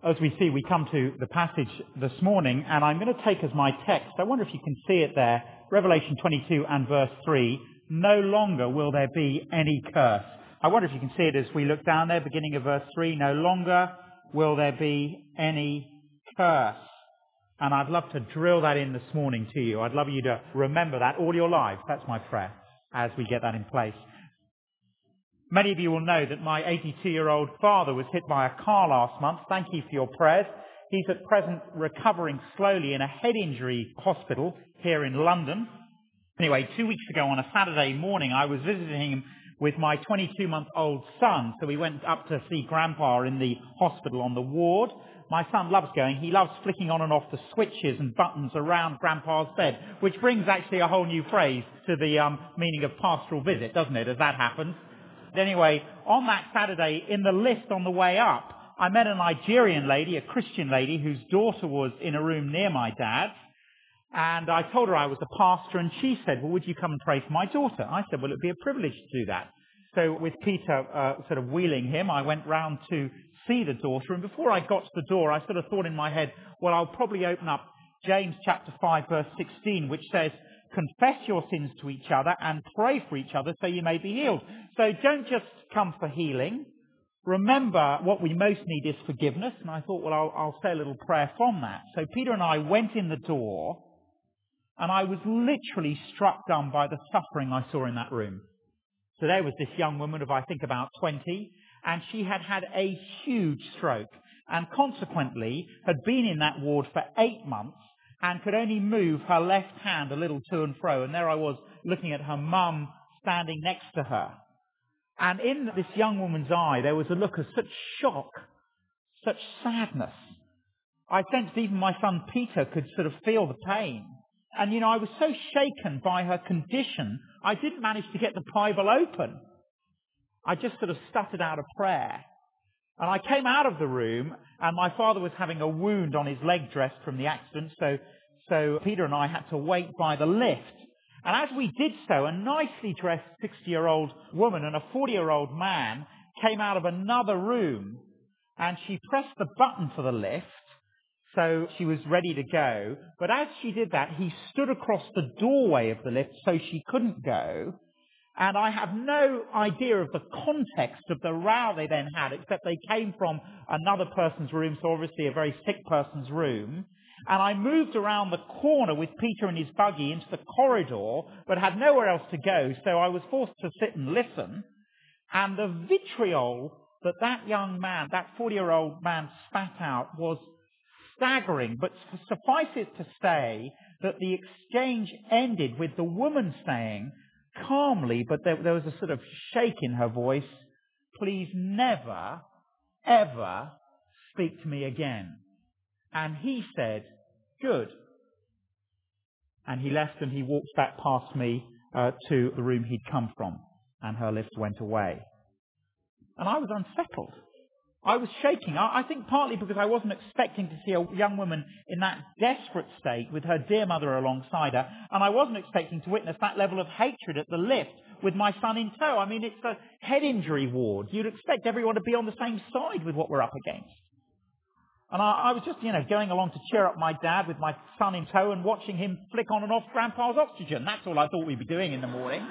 As we see, we come to the passage this morning, and I'm going to take as my text, I wonder if you can see it there, Revelation 22 and verse 3, no longer will there be any curse. I wonder if you can see it as we look down there, beginning of verse 3, no longer will there be any curse. And I'd love to drill that in this morning to you. I'd love you to remember that all your lives. That's my prayer as we get that in place. Many of you will know that my 82-year-old father was hit by a car last month. Thank you for your prayers. He's at present recovering slowly in a head injury hospital here in London. Anyway, 2 weeks ago on a Saturday morning, I was visiting him with my 22-month-old son. So we went up to see Grandpa in the hospital on the ward. My son loves going. He loves flicking on and off the switches and buttons around Grandpa's bed, which brings actually a whole new phrase to the meaning of pastoral visit, doesn't it, as that happens? Anyway, on that Saturday, in the lift on the way up, I met a Nigerian lady, a Christian lady, whose daughter was in a room near my dad's. And I told her I was a pastor, and she said, well, would you come and pray for my daughter? I said, well, it'd be a privilege to do that. So with Peter sort of wheeling him, I went round to see the daughter. And before I got to the door, I sort of thought in my head, well, I'll probably open up James chapter 5, verse 16, which says, confess your sins to each other and pray for each other so you may be healed. So don't just come for healing. Remember, what we most need is forgiveness. And I thought, well, I'll say a little prayer from that. So Peter and I went in the door, and I was literally struck dumb by the suffering I saw in that room. So there was this young woman of, I think, about 20, and she had had a huge stroke, and consequently had been in that ward for 8 months, and could only move her left hand a little to and fro. And there I was looking at her mum standing next to her. And in this young woman's eye, there was a look of such shock, such sadness. I sensed even my son Peter could sort of feel the pain. And, I was so shaken by her condition, I didn't manage to get the Bible open. I just sort of stuttered out a prayer. And I came out of the room, and my father was having a wound on his leg dressed from the accident, so Peter and I had to wait by the lift. And as we did so, a nicely dressed 60-year-old woman and a 40-year-old man came out of another room, and she pressed the button for the lift, so she was ready to go. But as she did that, he stood across the doorway of the lift so she couldn't go. And I have no idea of the context of the row they then had, except they came from another person's room, so obviously a very sick person's room. And I moved around the corner with Peter in his buggy into the corridor, but had nowhere else to go, so I was forced to sit and listen. And the vitriol that young man, that 40-year-old man spat out was staggering, but suffice it to say that the exchange ended with the woman saying, calmly, but there was a sort of shake in her voice, please never, ever speak to me again. And he said, good. And he left and he walked back past me to the room he'd come from, and her lift went away. And I was unsettled. I was shaking. I think partly because I wasn't expecting to see a young woman in that desperate state with her dear mother alongside her, and I wasn't expecting to witness that level of hatred at the lift with my son in tow. I mean, it's a head injury ward. You'd expect everyone to be on the same side with what we're up against. And I was just, going along to cheer up my dad with my son in tow and watching him flick on and off Grandpa's oxygen. That's all I thought we'd be doing in the morning.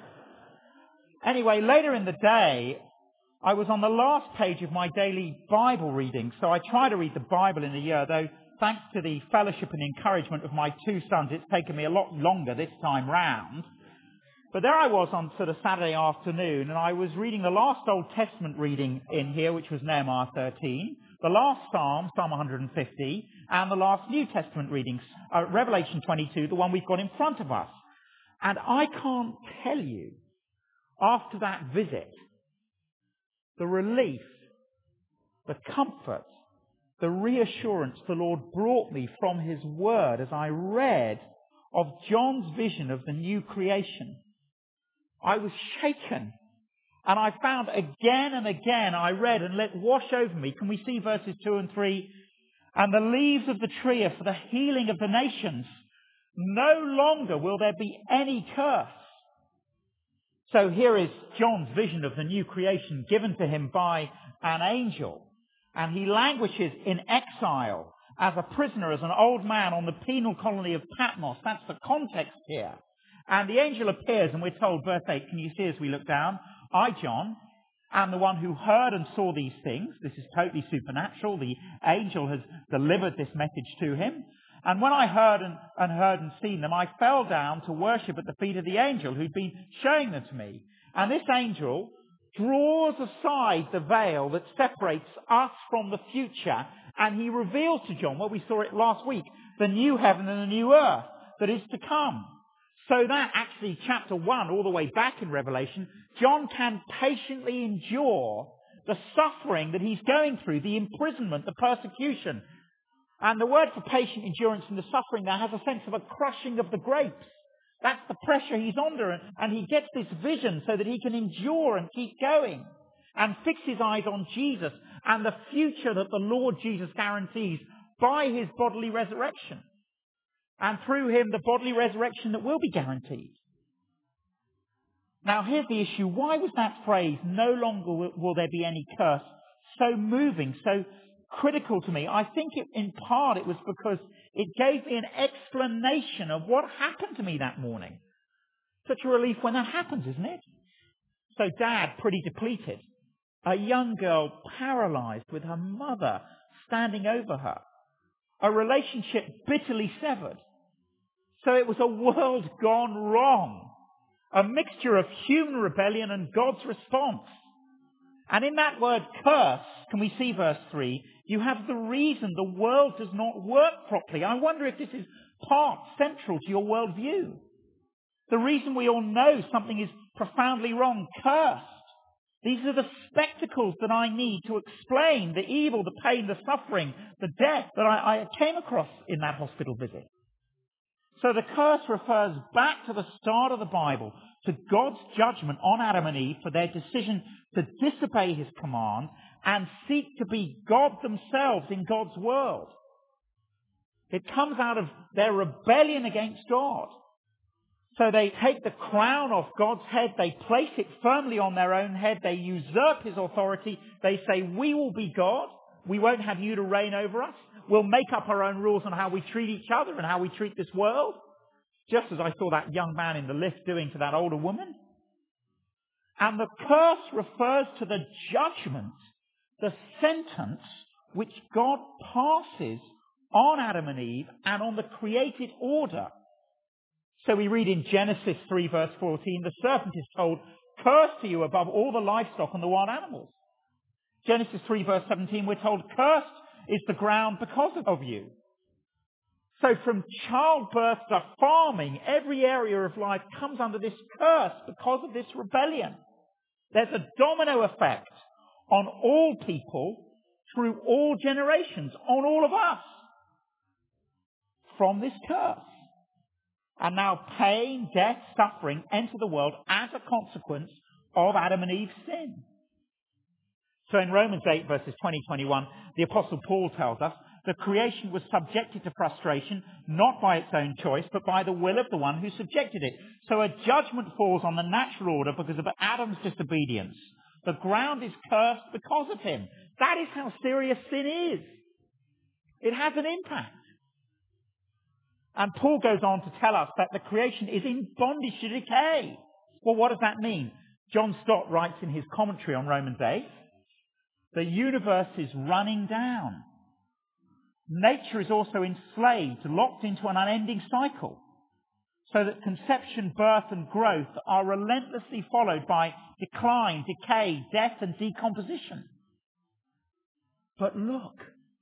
Anyway, later in the day, I was on the last page of my daily Bible reading, so I try to read the Bible in a year, though thanks to the fellowship and encouragement of my 2 sons, it's taken me a lot longer this time round. But there I was on sort of Saturday afternoon, and I was reading the last Old Testament reading in here, which was Nehemiah 13, the last Psalm, Psalm 150, and the last New Testament readings, Revelation 22, the one we've got in front of us. And I can't tell you, after that visit, the relief, the comfort, the reassurance the Lord brought me from His Word as I read of John's vision of the new creation. I was shaken. And I found again and again, I read and let wash over me. Can we see verses 2 and 3? And the leaves of the tree are for the healing of the nations. No longer will there be any curse. So here is John's vision of the new creation given to him by an angel. And he languishes in exile as a prisoner, as an old man on the penal colony of Patmos. That's the context here. And the angel appears, and we're told, verse 8, can you see as we look down? I, John, am the one who heard and saw these things. This is totally supernatural. The angel has delivered this message to him. And when I heard and seen them, I fell down to worship at the feet of the angel who'd been showing them to me. And this angel draws aside the veil that separates us from the future, and he reveals to John, well, we saw it last week, the new heaven and the new earth that is to come. So that actually chapter 1 all the way back in Revelation, John can patiently endure the suffering that he's going through, the imprisonment, the persecution. And the word for patient endurance in the suffering there has a sense of a crushing of the grapes. That's the pressure he's under, and he gets this vision so that he can endure and keep going and fix his eyes on Jesus and the future that the Lord Jesus guarantees by his bodily resurrection. And through him, the bodily resurrection that will be guaranteed. Now, here's the issue. Why was that phrase, no longer will there be any curse, so moving, so critical to me? I think in part it was because it gave me an explanation of what happened to me that morning. Such a relief when that happens, isn't it? So Dad, pretty depleted. A young girl paralyzed with her mother standing over her. A relationship bitterly severed. So it was a world gone wrong. A mixture of human rebellion and God's response. And in that word curse, can we see verse 3, you have the reason the world does not work properly. I wonder if this is part central to your worldview. The reason we all know something is profoundly wrong, cursed. These are the spectacles that I need to explain the evil, the pain, the suffering, the death that I came across in that hospital visit. So the curse refers back to the start of the Bible, to God's judgment on Adam and Eve for their decision to disobey his command and seek to be God themselves in God's world. It comes out of their rebellion against God. So they take the crown off God's head, they place it firmly on their own head, they usurp his authority, they say, we will be God, we won't have you to reign over us, we'll make up our own rules on how we treat each other and how we treat this world, just as I saw that young man in the lift doing to that older woman. And the curse refers to the judgment, the sentence which God passes on Adam and Eve and on the created order. So we read in Genesis 3 verse 14, the serpent is told, cursed are you above all the livestock and the wild animals. Genesis 3 verse 17, we're told, cursed is the ground because of you. So from childbirth to farming, every area of life comes under this curse because of this rebellion. There's a domino effect on all people through all generations, on all of us, from this curse. And now pain, death, suffering enter the world as a consequence of Adam and Eve's sin. So in Romans 8 verses 20-21, the Apostle Paul tells us the creation was subjected to frustration, not by its own choice, but by the will of the one who subjected it. So a judgment falls on the natural order because of Adam's disobedience. The ground is cursed because of him. That is how serious sin is. It has an impact. And Paul goes on to tell us that the creation is in bondage to decay. Well, what does that mean? John Stott writes in his commentary on Romans 8, the universe is running down. Nature is also enslaved, locked into an unending cycle, so that conception, birth and growth are relentlessly followed by decline, decay, death and decomposition. But look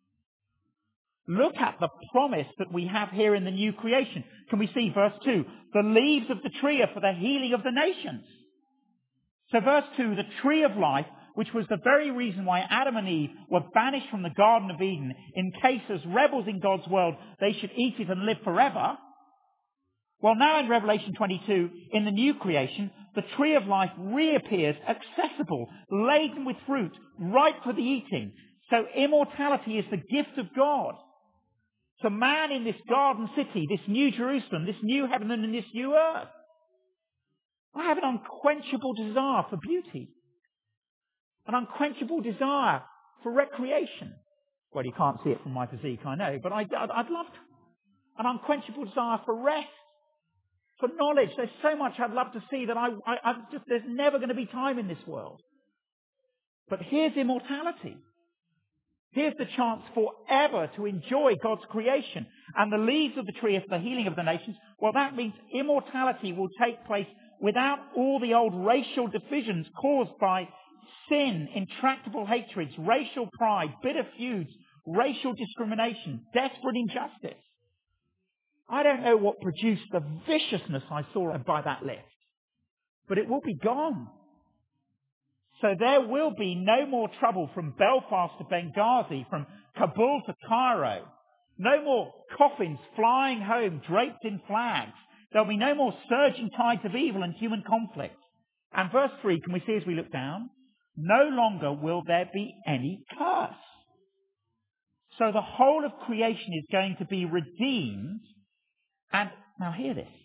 at the promise that we have here in the new creation. Can we see verse 2? The leaves of the tree are for the healing of the nations. So verse 2, the tree of life, which was the very reason why Adam and Eve were banished from the Garden of Eden, in case as rebels in God's world they should eat it and live forever. Well, now in Revelation 22, in the new creation, the tree of life reappears accessible, laden with fruit, ripe for the eating. So immortality is the gift of God. To man in this garden city, this new Jerusalem, this new heaven and this new earth. I have an unquenchable desire for beauty. An unquenchable desire for recreation. Well, you can't see it from my physique, I know, but I'd love an unquenchable desire for rest, for knowledge. There's so much I'd love to see that there's never going to be time in this world. But here's immortality. Here's the chance forever to enjoy God's creation. And the leaves of the tree is the healing of the nations. Well, that means immortality will take place without all the old racial divisions caused by sin, intractable hatreds, racial pride, bitter feuds, racial discrimination, desperate injustice. I don't know what produced the viciousness I saw by that list, but it will be gone. So there will be no more trouble from Belfast to Benghazi, from Kabul to Cairo. No more coffins flying home draped in flags. There'll be no more surging tides of evil and human conflict. And verse 3, can we see as we look down? No longer will there be any curse. So the whole of creation is going to be redeemed. And now hear this.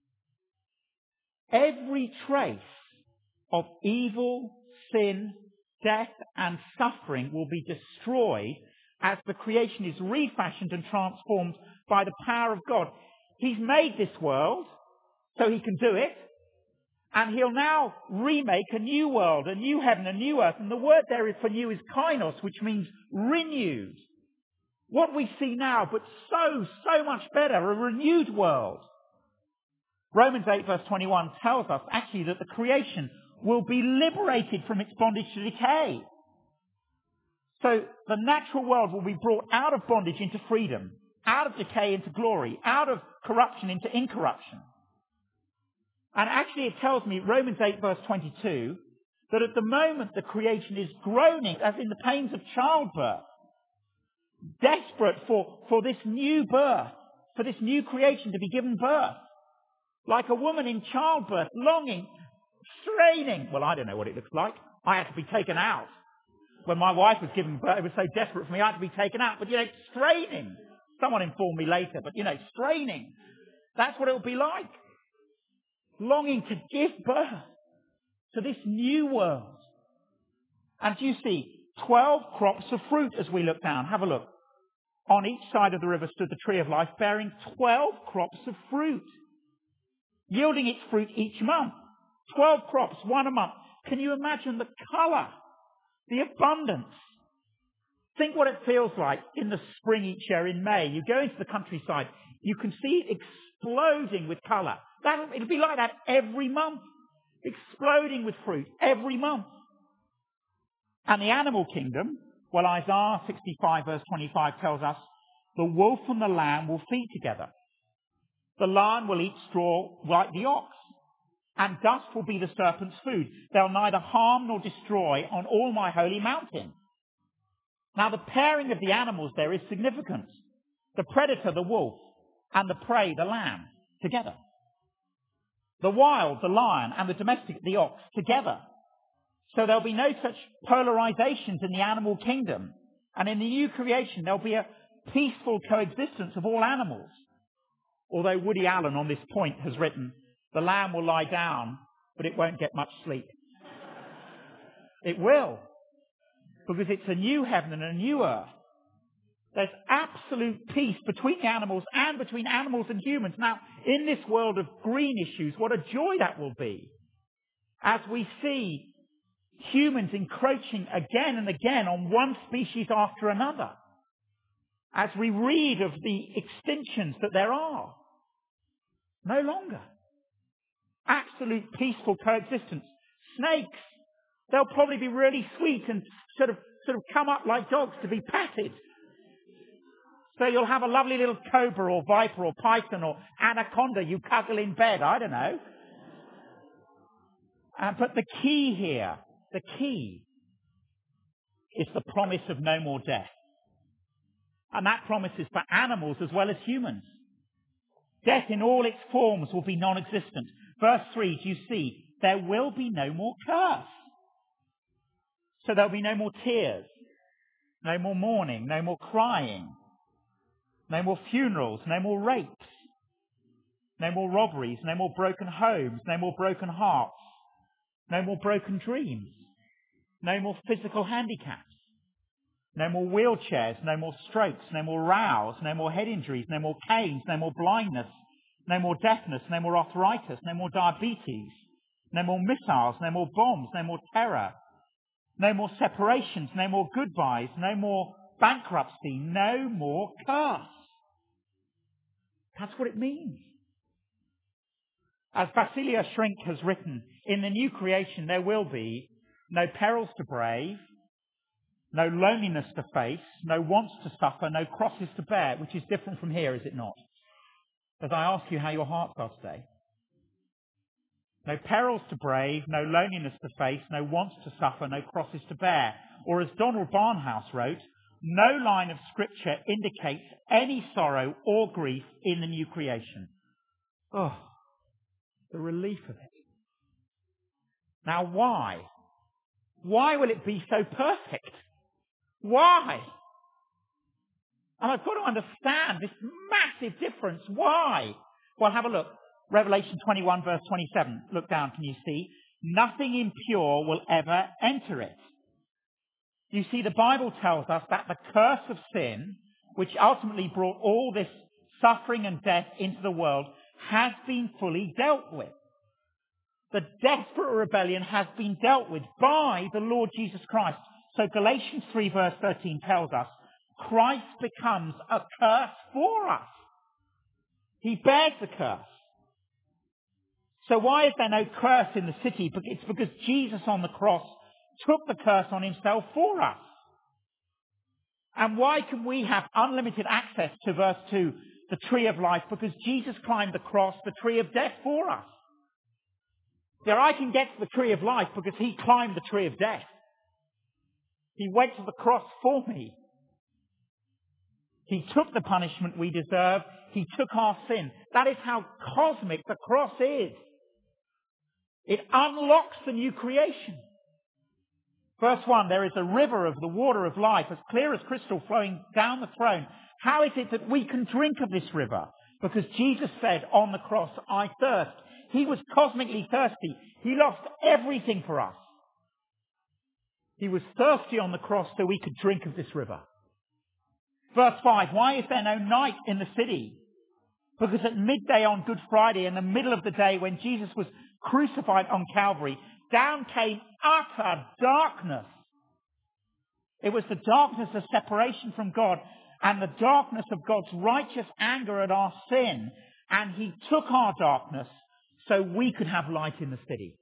Every trace of evil, sin, death and suffering will be destroyed as the creation is refashioned and transformed by the power of God. He's made this world so he can do it. And he'll now remake a new world, a new heaven, a new earth. And the word there for new is kainos, which means renewed. What we see now, but so much better, a renewed world. Romans 8 verse 21 tells us actually that the creation will be liberated from its bondage to decay. So the natural world will be brought out of bondage into freedom, out of decay into glory, out of corruption into incorruption. And actually it tells me, Romans 8 verse 22, that at the moment the creation is groaning, as in the pains of childbirth, desperate for this new birth, for this new creation to be given birth. Like a woman in childbirth, longing, straining. Well, I don't know what it looks like. I had to be taken out. When my wife was giving birth, it was so desperate for me, I had to be taken out. But, straining. Someone informed me later, but, straining. That's what it will be like. Longing to give birth to this new world. And you see 12 crops of fruit as we look down. Have a look. On each side of the river stood the tree of life, bearing 12 crops of fruit, yielding its fruit each month. 12 crops, one a month. Can you imagine the colour, the abundance? Think what it feels like in the spring each year in May. You go into the countryside, you can see it exploding with colour. It'll be like that every month, exploding with fruit every month. And the animal kingdom, well, Isaiah 65 verse 25 tells us, the wolf and the lamb will feed together. The lion will eat straw like the ox, and dust will be the serpent's food. They'll neither harm nor destroy on all my holy mountain. Now the pairing of the animals there is significant. The predator, the wolf, and the prey, the lamb, together. The wild, the lion, and the domestic, the ox, together. So there'll be no such polarizations in the animal kingdom. And in the new creation, there'll be a peaceful coexistence of all animals. Although Woody Allen on this point has written, the lamb will lie down, but it won't get much sleep. It will. Because it's a new heaven and a new earth. There's absolute peace between the animals and between animals and humans. Now, in this world of green issues, what a joy that will be. As we see humans encroaching again and again on one species after another. As we read of the extinctions that there are. No longer. Absolute peaceful coexistence. Snakes, they'll probably be really sweet and sort of come up like dogs to be patted. So you'll have a lovely little cobra or viper or python or anaconda you cuddle in bed, I don't know. But the key here, the key is the promise of no more death. And that promise is for animals as well as humans. Death in all its forms will be non-existent. Verse 3, do you see? There will be no more curse. So there'll be no more tears, no more mourning, no more crying, no more funerals, no more rapes, no more robberies, no more broken homes, no more broken hearts, no more broken dreams, no more physical handicaps. No more wheelchairs, no more strokes, no more rows, no more head injuries, no more canes, no more blindness, no more deafness, no more arthritis, no more diabetes, no more missiles, no more bombs, no more terror, no more separations, no more goodbyes, no more bankruptcy, no more curse. That's what it means. As Basilia Shrink has written, in the new creation there will be no perils to brave, no loneliness to face, no wants to suffer, no crosses to bear, which is different from here, is it not? As I ask you how your hearts are today. No perils to brave, no loneliness to face, no wants to suffer, no crosses to bear. Or as Donald Barnhouse wrote, no line of scripture indicates any sorrow or grief in the new creation. Oh, the relief of it. Now why? Why will it be so perfect? Why? And I've got to understand this massive difference. Why? Well, have a look. Revelation 21 verse 27. Look down, can you see? Nothing impure will ever enter it. You see, the Bible tells us that the curse of sin, which ultimately brought all this suffering and death into the world, has been fully dealt with. The desperate rebellion has been dealt with by the Lord Jesus Christ. So Galatians 3 verse 13 tells us, Christ becomes a curse for us. He bears the curse. So why is there no curse in the city? It's because Jesus on the cross took the curse on himself for us. And why can we have unlimited access to verse 2, the tree of life? Because Jesus climbed the cross, the tree of death for us. There, I can get to the tree of life because he climbed the tree of death. He went to the cross for me. He took the punishment we deserve. He took our sin. That is how cosmic the cross is. It unlocks the new creation. Verse 1, there is a river of the water of life, as clear as crystal, flowing down the throne. How is it that we can drink of this river? Because Jesus said on the cross, I thirst. He was cosmically thirsty. He lost everything for us. He was thirsty on the cross so we could drink of this river. Verse 5, why is there no night in the city? Because at midday on Good Friday, in the middle of the day when Jesus was crucified on Calvary, down came utter darkness. It was the darkness of separation from God and the darkness of God's righteous anger at our sin. And he took our darkness so we could have light in the city.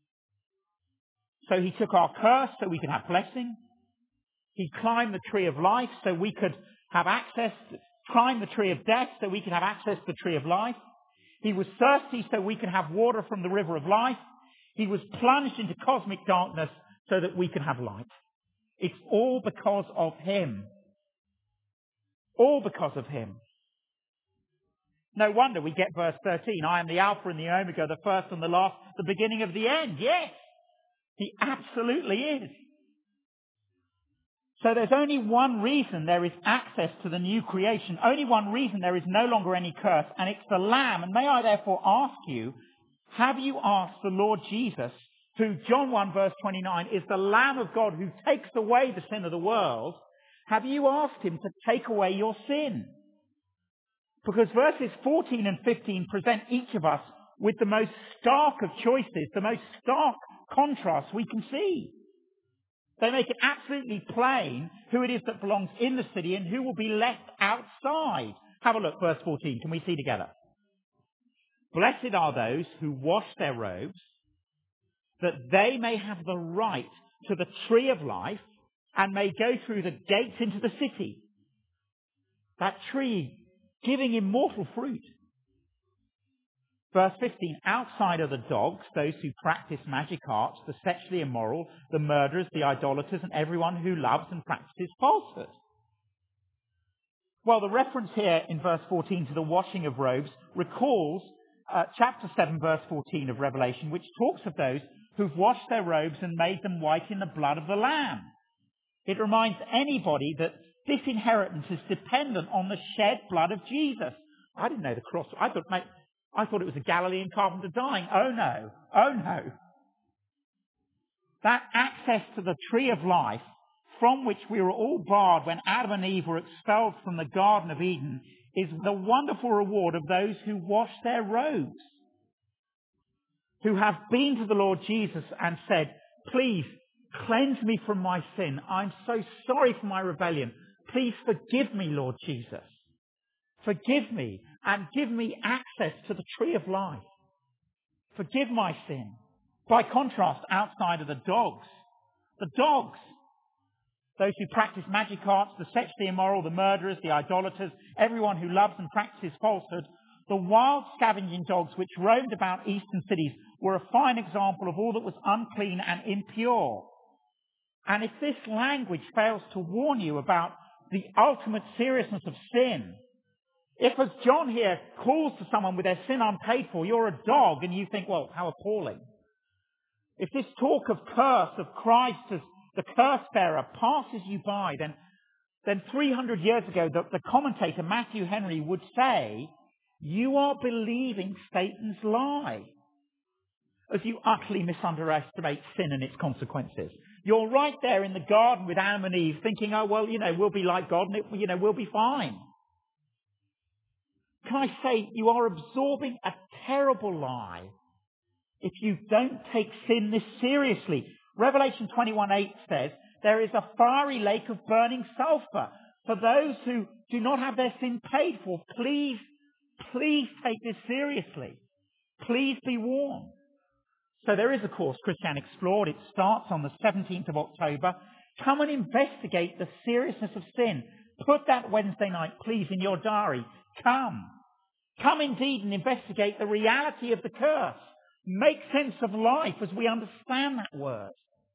So he took our curse so we could have blessing. He climbed the tree of life so we could have access, climbed the tree of death so we could have access to the tree of life. He was thirsty so we could have water from the river of life. He was plunged into cosmic darkness so that we could have light. It's all because of him. All because of him. No wonder we get verse 13. I am the Alpha and the Omega, the first and the last, the beginning of the end. Yes, he absolutely is. So there's only one reason there is access to the new creation. Only one reason there is no longer any curse, and it's the Lamb. And may I therefore ask you, have you asked the Lord Jesus, who John 1 verse 29 is the Lamb of God who takes away the sin of the world, have you asked him to take away your sin? Because verses 14 and 15 present each of us with the most stark of choices, the most stark contrast we can see. They make it absolutely plain who it is that belongs in the city and who will be left outside. Have a look, verse 14. Can we see together? Blessed are those who wash their robes, that they may have the right to the tree of life and may go through the gates into the city. That tree giving immortal fruit. Verse 15, outside are the dogs, those who practice magic arts, the sexually immoral, the murderers, the idolaters, and everyone who loves and practices falsehood. Well, the reference here in verse 14 to the washing of robes recalls chapter 7, verse 14 of Revelation, which talks of those who've washed their robes and made them white in the blood of the Lamb. It reminds anybody that this inheritance is dependent on the shed blood of Jesus. I didn't know the cross. I thought it was a Galilean carpenter dying. Oh no. Oh no. That access to the tree of life from which we were all barred when Adam and Eve were expelled from the Garden of Eden, is the wonderful reward of those who wash their robes, who have been to the Lord Jesus and said, please cleanse me from my sin. I'm so sorry for my rebellion. Please forgive me, Lord Jesus. Forgive me and give me access to the tree of life. Forgive my sin. By contrast, outside are the dogs, those who practice magic arts, the sexually immoral, the murderers, the idolaters, everyone who loves and practices falsehood. The wild scavenging dogs which roamed about eastern cities were a fine example of all that was unclean and impure. And if this language fails to warn you about the ultimate seriousness of sin, if, as John here calls to someone with their sin unpaid for, you're a dog and you think, well, how appalling. If this talk of curse, of Christ as the curse bearer passes you by, then 300 years ago, the commentator Matthew Henry would say, you are believing Satan's lie as you utterly misunderestimate sin and its consequences. You're right there in the garden with Adam and Eve thinking, oh, well, we'll be like God and we'll be fine. Can I say, you are absorbing a terrible lie if you don't take sin this seriously. Revelation 21:8 says, there is a fiery lake of burning sulfur for those who do not have their sin paid for. Please take this seriously. Please be warned. So there is a course, Christian Explored. It starts on the 17th of October. Come and investigate the seriousness of sin. Put that Wednesday night, please, in your diary. Come indeed and investigate the reality of the curse. Make sense of life as we understand that word.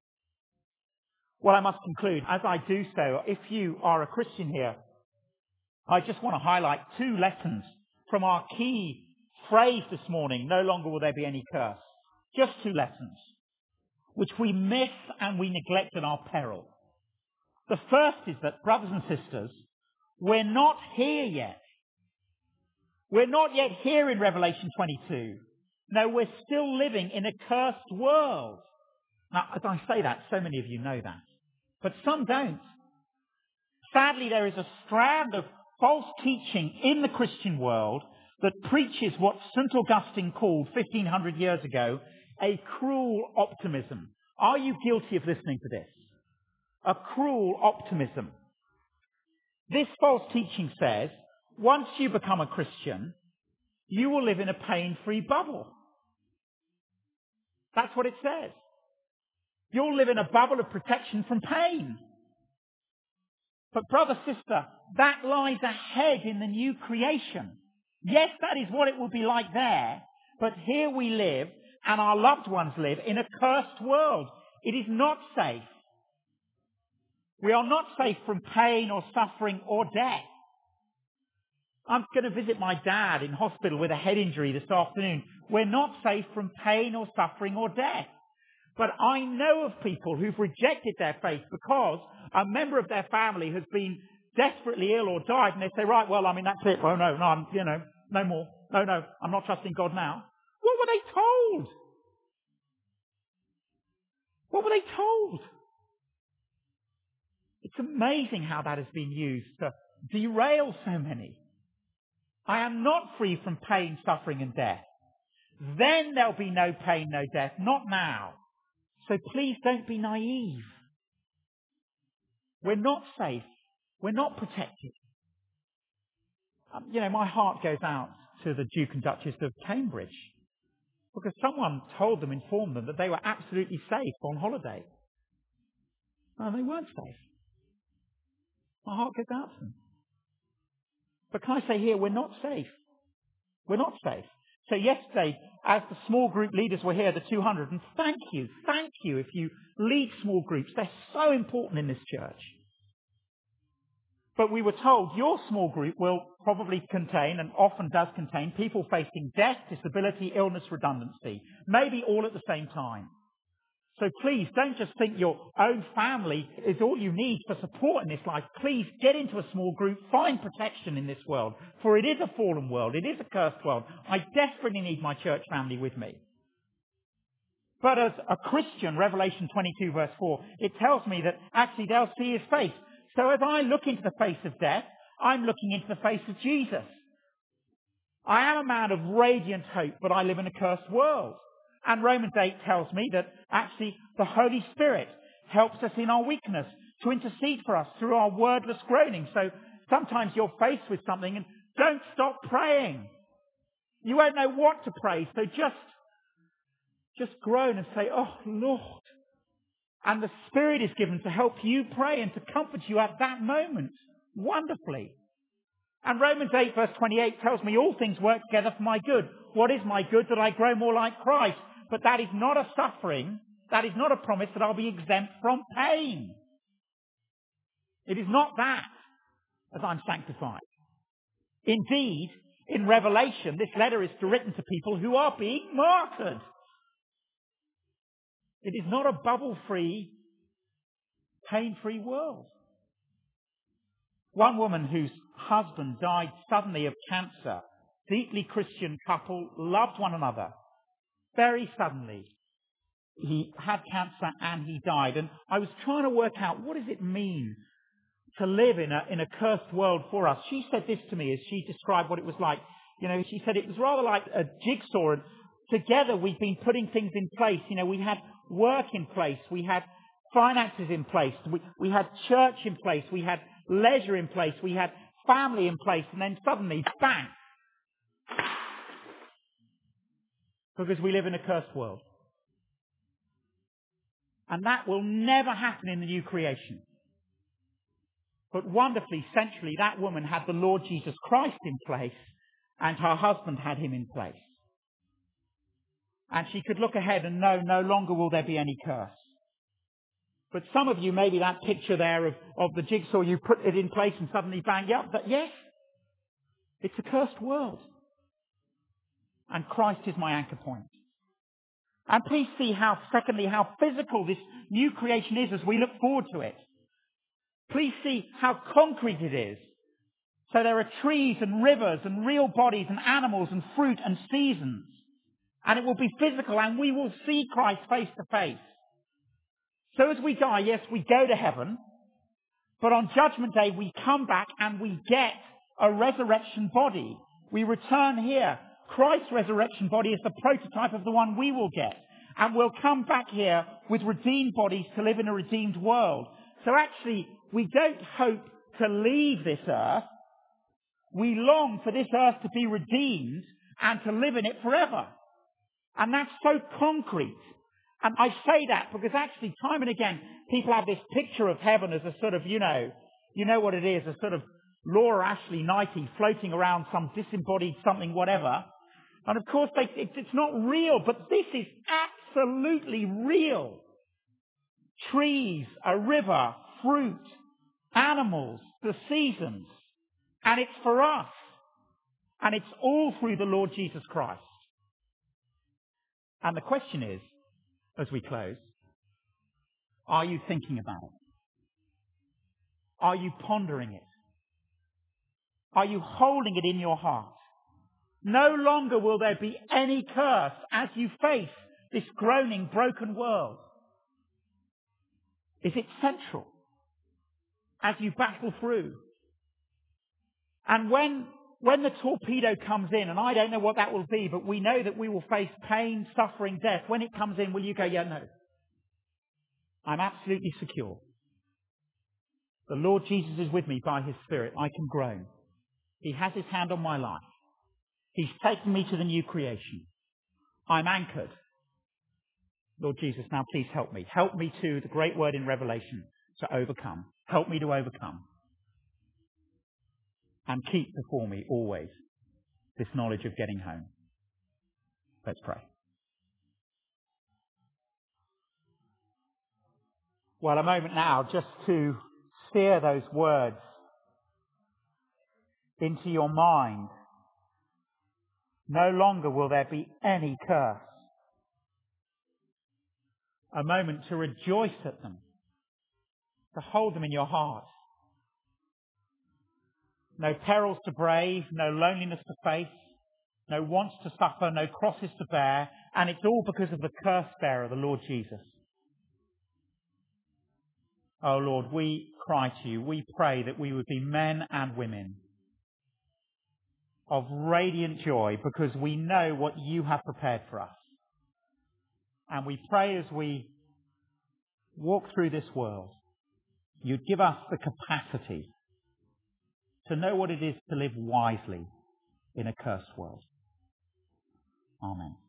Well, I must conclude. As I do so, if you are a Christian here, I just want to highlight 2 lessons from our key phrase this morning, no longer will there be any curse. Just 2 lessons, which we miss and we neglect at our peril. The first is that, brothers and sisters, we're not here yet. We're not yet here in Revelation 22. No, we're still living in a cursed world. Now, as I say that, so many of you know that. But some don't. Sadly, there is a strand of false teaching in the Christian world that preaches what St. Augustine called 1500 years ago a cruel optimism. Are you guilty of listening to this? A cruel optimism. This false teaching says, once you become a Christian, you will live in a pain-free bubble. That's what it says. You'll live in a bubble of protection from pain. But brother, sister, that lies ahead in the new creation. Yes, that is what it will be like there, but here we live and our loved ones live in a cursed world. It is not safe. We are not safe from pain or suffering or death. I'm going to visit my dad in hospital with a head injury this afternoon. We're not safe from pain or suffering or death. But I know of people who've rejected their faith because a member of their family has been desperately ill or died, and they say, right, well, that's it. Oh, no, no more. No, I'm not trusting God now. What were they told? What were they told? It's amazing how that has been used to derail so many. I am not free from pain, suffering, and death. Then there'll be no pain, no death. Not now. So please don't be naive. We're not safe. We're not protected. My heart goes out to the Duke and Duchess of Cambridge because someone informed them that they were absolutely safe on holiday. No, they weren't safe. My heart goes out to them. But can I say here, we're not safe. We're not safe. So yesterday, as the small group leaders were here, the 200, and thank you if you lead small groups. They're so important in this church. But we were told your small group will probably contain, and often does contain, people facing death, disability, illness, redundancy. Maybe all at the same time. So please don't just think your own family is all you need for support in this life. Please get into a small group, find protection in this world, for it is a fallen world, it is a cursed world. I desperately need my church family with me. But as a Christian, Revelation 22 verse 4, it tells me that actually they'll see his face. So as I look into the face of death, I'm looking into the face of Jesus. I am a man of radiant hope, but I live in a cursed world. And Romans 8 tells me that actually the Holy Spirit helps us in our weakness to intercede for us through our wordless groaning. So sometimes you're faced with something and don't stop praying. You won't know what to pray, so just groan and say, "Oh Lord." And the Spirit is given to help you pray and to comfort you at that moment. Wonderfully. And Romans 8 verse 28 tells me all things work together for my good. What is my good? That I grow more like Christ. But that is not a suffering. That is not a promise that I'll be exempt from pain. It is not that as I'm sanctified. Indeed, in Revelation, this letter is written to people who are being martyred. It is not a bubble-free, pain-free world. One woman whose husband died suddenly of cancer, deeply Christian couple, loved one another. Very suddenly, he had cancer and he died. And I was trying to work out, what does it mean to live in a cursed world for us? She said this to me as she described what it was like. She said it was rather like a jigsaw. And together we've been putting things in place. We had work in place. We had finances in place. We had church in place. We had leisure in place. We had family in place. And then suddenly, bang! Because we live in a cursed world. And that will never happen in the new creation. But wonderfully, centrally, that woman had the Lord Jesus Christ in place, and her husband had him in place. And she could look ahead and know no longer will there be any curse. But some of you, maybe that picture there of the jigsaw, you put it in place and suddenly bang, yes, it's a cursed world. And Christ is my anchor point. And please see secondly, how physical this new creation is as we look forward to it. Please see how concrete it is. So there are trees and rivers and real bodies and animals and fruit and seasons. And it will be physical and we will see Christ face to face. So as we die, yes, we go to heaven. But on Judgment Day, we come back and we get a resurrection body. We return here. Christ's resurrection body is the prototype of the one we will get. And we'll come back here with redeemed bodies to live in a redeemed world. So actually, we don't hope to leave this earth. We long for this earth to be redeemed and to live in it forever. And that's so concrete. And I say that because actually time and again, people have this picture of heaven as a sort of, you know what it is, a sort of Laura Ashley Knighty floating around some disembodied something, whatever. And of course, it's not real, but this is absolutely real. Trees, a river, fruit, animals, the seasons. And it's for us. And it's all through the Lord Jesus Christ. And the question is, as we close, are you thinking about it? Are you pondering it? Are you holding it in your heart? No longer will there be any curse as you face this groaning, broken world. Is it central as you battle through? And when the torpedo comes in, and I don't know what that will be, but we know that we will face pain, suffering, death. When it comes in, will you go, yeah, no. I'm absolutely secure. The Lord Jesus is with me by his Spirit. I can groan. He has his hand on my life. He's taken me to the new creation. I'm anchored. Lord Jesus, now please help me. Help me to the great word in Revelation, to overcome. Help me to overcome. And keep before me always this knowledge of getting home. Let's pray. Well, a moment now just to sear those words into your mind. No longer will there be any curse. A moment to rejoice at them, to hold them in your heart. No perils to brave, no loneliness to face, no wants to suffer, no crosses to bear, And it's all because of the curse bearer, the Lord Jesus. Oh Lord, we cry to you. We pray that we would be men and women of radiant joy because we know what you have prepared for us. And we pray as we walk through this world, you'd give us the capacity to know what it is to live wisely in a cursed world. Amen.